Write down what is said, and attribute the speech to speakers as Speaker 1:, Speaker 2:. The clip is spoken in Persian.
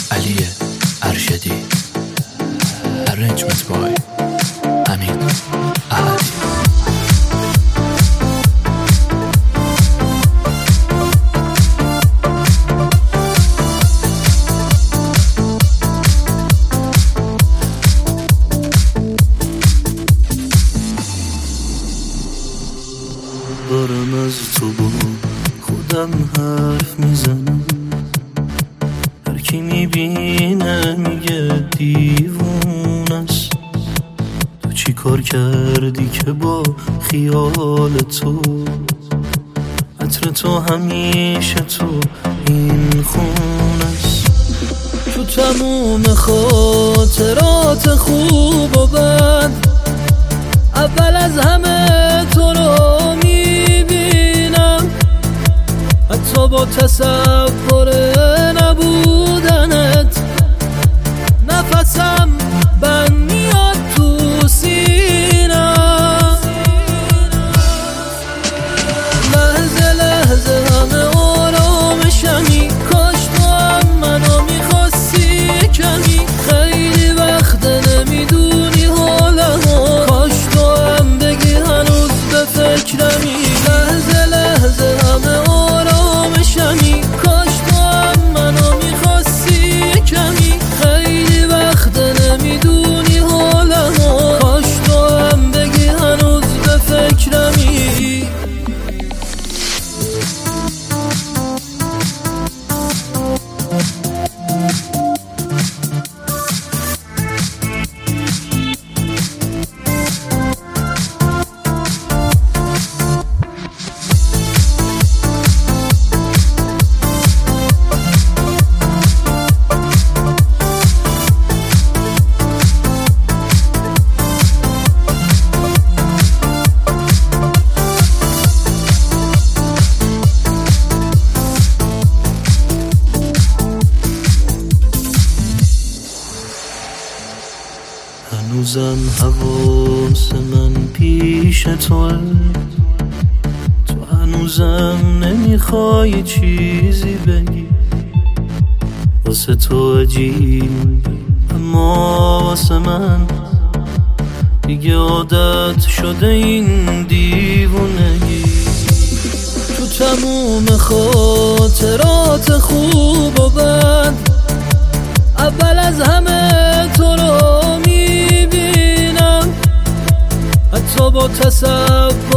Speaker 1: علی ارشدی. Arrangement by امین احدی.
Speaker 2: دارم از تو با خودم حرف میزنم، هر کی میبینه میگه دیوون است. تو چی کار کردی که با خیال تو، عطر تو همیشه تو این خون است. تو تموم خاطرات خوب و بد، اول از همه تو رو میبینم، حتی با تصور نبودنت نفسم بند میاد تو سینم. لحظه لحظه همه آرامشمی، کاش تو هم منو میخواستی کمی. خیلی وقت نمیدونی حالمو، کاش تو هم بگی هنوز به فکرمی. لحظه لحظه همه آرامشمی، کاش تو هم منو میخواستی کمی. خیلی وقت نمیدونی حالمو، کاش تو هم بگی هنوز به فکرمی. هنوزم حواس من پیش توه، تو هنوزم نمیخوای چیزی بگی. واسه تو عجیب اما واسه من دیگه عادت شده این دیوونگی. تو تموم خاطرات خوب و بد، اول از همه تو رو میبینم، حتی با تصور